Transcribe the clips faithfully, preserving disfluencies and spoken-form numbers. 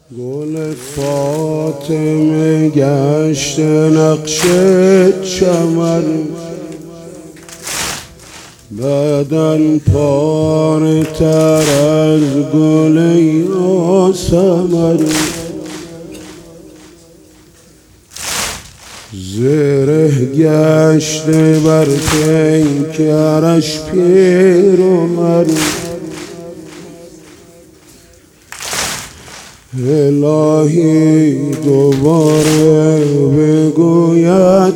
گل فاطمه گشت نقش چمن، بدن پاره تر از گل یاسمن. زره گشته بر پیکرش پیرمن، الهی دوباره بگوید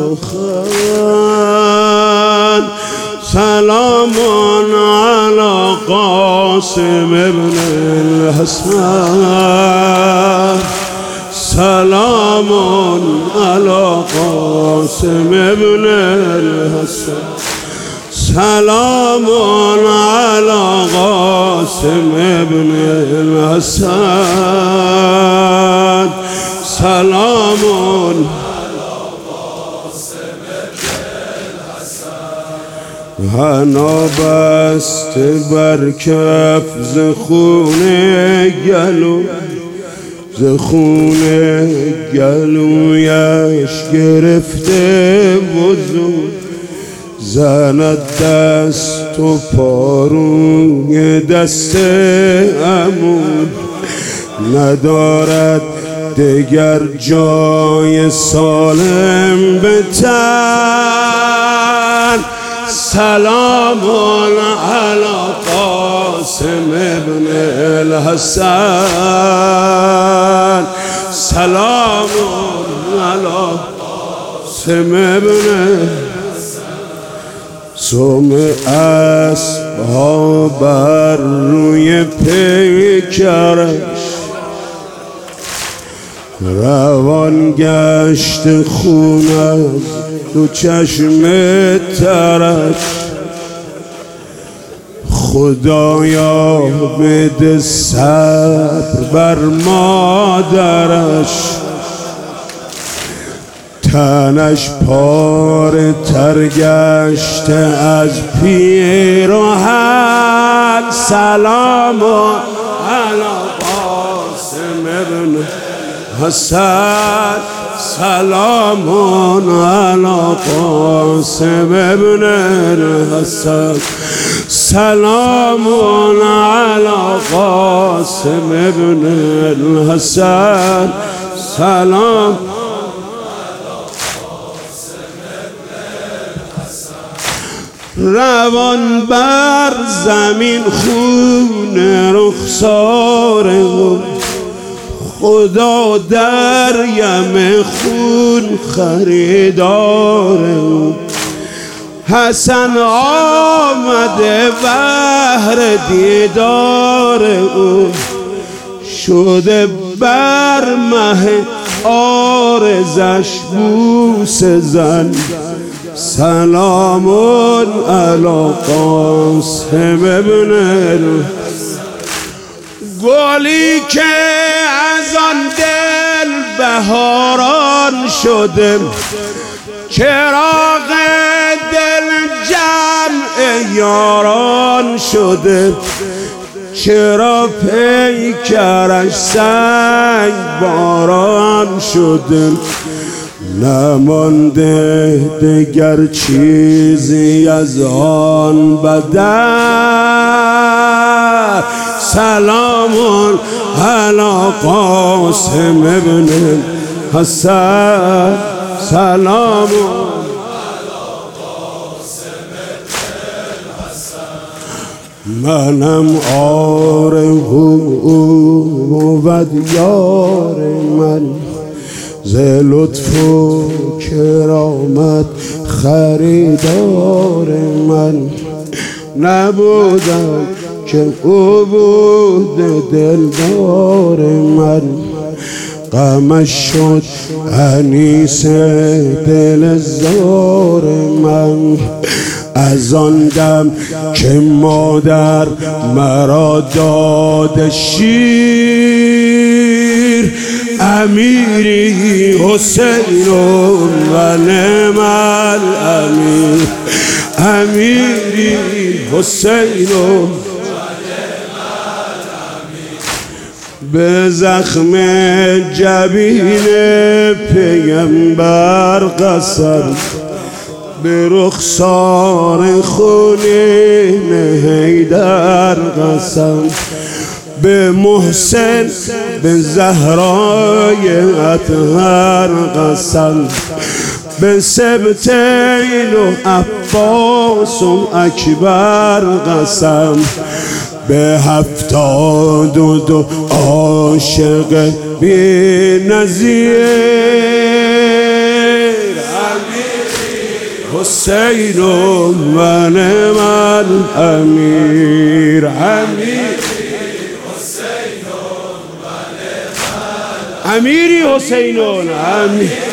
سخن. سلام علی قاسم ابن الحسن، سلام علی قاسم ابن الحسن، سلام علی قاسم ابن الحسن، سلام علی قاسم ابن الحسن. حنا بسته بر کف ز خون گلو، ز خون گلویش گرفته وضو، زند دست و پاروی دست عمو، ندارد دگر جای سالم به تن. سلام علی قاسم ابن الحسن، سلام علی قاسم ابن سم اسبها بر روی پیکرش، روان گشت خون از دو چشم ترش. خدایا بده صبر بر مادرش، تنش پاره تر گشته از پیراهن. سلام علی قاسم ابن حسن، سلام علی قاسم ابن الحسن، سلام علی قاسم ابن الحسن، سلام. روان بر زمین خون رخسار او، خدا در یم خون خریدار او. حسن آمده بهر دیدار او، شده بر مه عارضش بوسه زن. سلام علی قاسم ابن الحسن. گلی که از آن دل بهاران شده، چراغ دل جمع یاران شده. چرا پیکرش سنگ باران شده، نمانده دگر چیزی از آن بدن. سلام علی قاسم ابن الحسن، سلام علی قاسم ابن الحسن. منم عارف بود یار من، ز لطف و کرامت خریدار من. نبودم که او بود دلدار من، غمش شد انیس دل زار من. از آن دم که مادر مرا داد شیر، امیری حسین و نعم الامیر، امیری حسین و به زخم جبین پیغمبر قسم، به رخسار خونین حیدر قسم، به محسن به زهرای اطهر قسم، به سبتین و عباس و اکبر قسم، به هفتاد و دو عاشق بی نظیر حسین و نعم الامیر. امیری حسین امیر